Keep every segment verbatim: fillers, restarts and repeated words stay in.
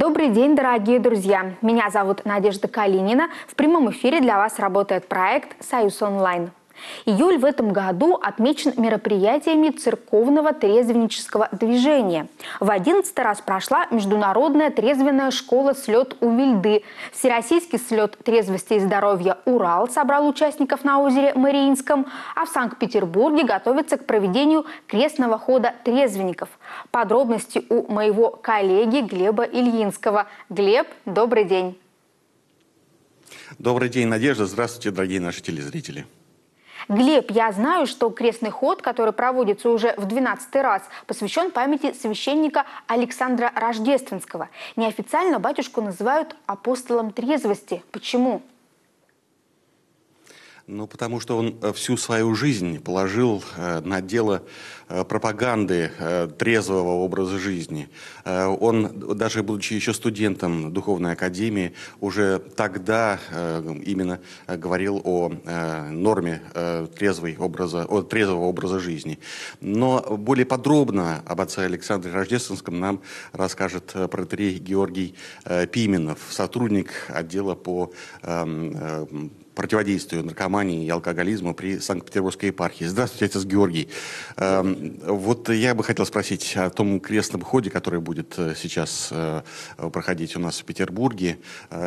Добрый день, дорогие друзья! Меня зовут Надежда Калинина. В прямом эфире для вас работает проект «Союз онлайн». Июль в этом году отмечен мероприятиями церковного трезвеннического движения. В одиннадцатый раз прошла международная трезвенная школа «Слет у Вильды». Всероссийский слет трезвости и здоровья «Урал» собрал участников на озере Мариинском, а в Санкт-Петербурге готовится к проведению крестного хода трезвенников. Подробности у моего коллеги Глеба Ильинского. Глеб, добрый день. Добрый день, Надежда. Здравствуйте, дорогие наши телезрители. Глеб, я знаю, что крестный ход, который проводится уже в двенадцатый раз, посвящен памяти священника Александра Рождественского. Неофициально батюшку называют апостолом трезвости. Почему? Ну, потому что он всю свою жизнь положил э, на дело э, пропаганды э, трезвого образа жизни. Э, он, даже будучи еще студентом Духовной Академии, уже тогда э, именно говорил о э, норме э, трезвой образа, о трезвого образа жизни. Но более подробно об отце Александре Рождественском нам расскажет протоиерей Георгий э, Пименов, сотрудник отдела по э, э, противодействию наркомании и алкоголизму при Санкт-Петербургской епархии. Здравствуйте, отец Георгий. Вот я бы хотел спросить о том крестном ходе, который будет сейчас проходить у нас в Петербурге,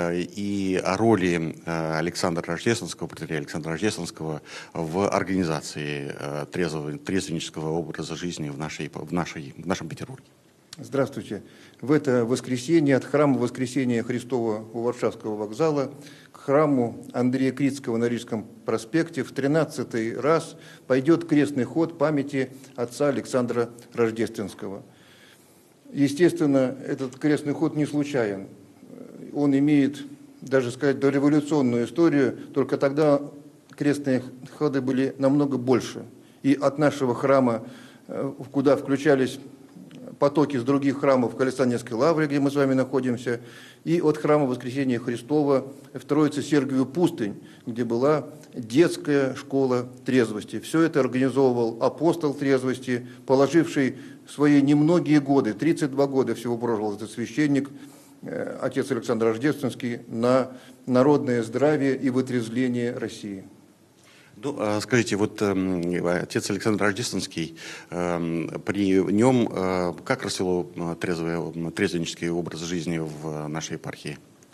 и о роли Александра Рождественского, протоиерея Александра Рождественского в организации трезвого, трезвеннического образа жизни в, нашей, в, нашей, в нашем Петербурге. Здравствуйте. В это воскресенье от храма Воскресения Христова у Варшавского вокзала к храму Андрея Критского на Рижском проспекте в тринадцатый раз пойдет крестный ход памяти отца Александра Рождественского. Естественно, этот крестный ход не случайен. Он имеет, даже сказать, дореволюционную историю, только тогда крестные ходы были намного больше. И от нашего храма, куда включались потоки с других храмов в Александрийской лавре, где мы с вами находимся, и от храма Воскресения Христова в Троице-Сергиеву пустынь, где была детская школа трезвости. Все это организовывал апостол трезвости, положивший свои немногие годы, тридцать два года всего прожил этот священник, отец Александр Рождественский, на народное здравие и вытрезвление России. Ну, скажите, вот э, отец Александр Рождественский, э, при нем э, как расцвело трезвый, трезвеннический образ жизни в нашей епархии?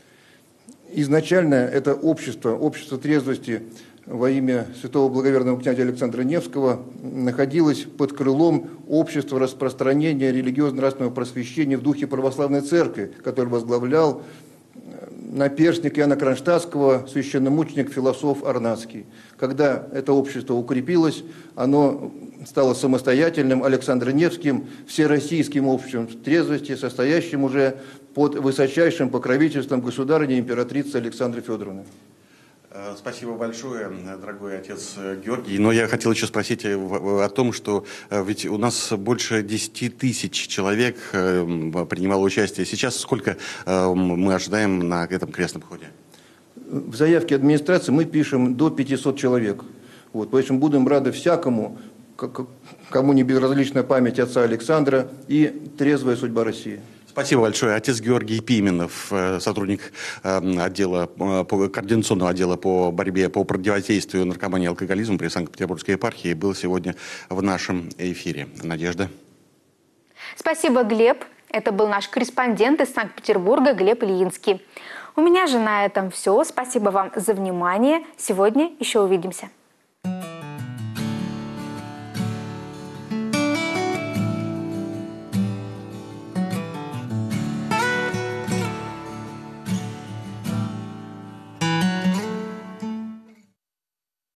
Изначально это общество, общество трезвости во имя святого благоверного князя Александра Невского находилось под крылом общества распространения религиозно-нравственного просвещения в духе православной церкви, который возглавлял наперстник Иоанна Кронштадтского, священномученик, философ Арнацкий. Когда это общество укрепилось, оно стало самостоятельным Александр Невским, всероссийским обществом трезвости, состоящим уже под высочайшим покровительством государыни императрицы Александры Федоровны. Спасибо большое, дорогой отец Георгий. Но я хотел еще спросить о том, что ведь у нас больше десяти тысяч человек принимало участие. Сейчас сколько мы ожидаем на этом крестном ходе? В заявке администрации мы пишем до пятисот человек. Вот, поэтому будем рады всякому, кому не безразлична память отца Александра и трезвая судьба России. Спасибо большое. Отец Георгий Пименов, сотрудник отдела, координационного отдела по борьбе, по противодействию наркомании и алкоголизму при Санкт-Петербургской епархии, был сегодня в нашем эфире. Надежда. Спасибо, Глеб. Это был наш корреспондент из Санкт-Петербурга Глеб Ильинский. У меня же на этом все. Спасибо вам за внимание. Сегодня еще увидимся.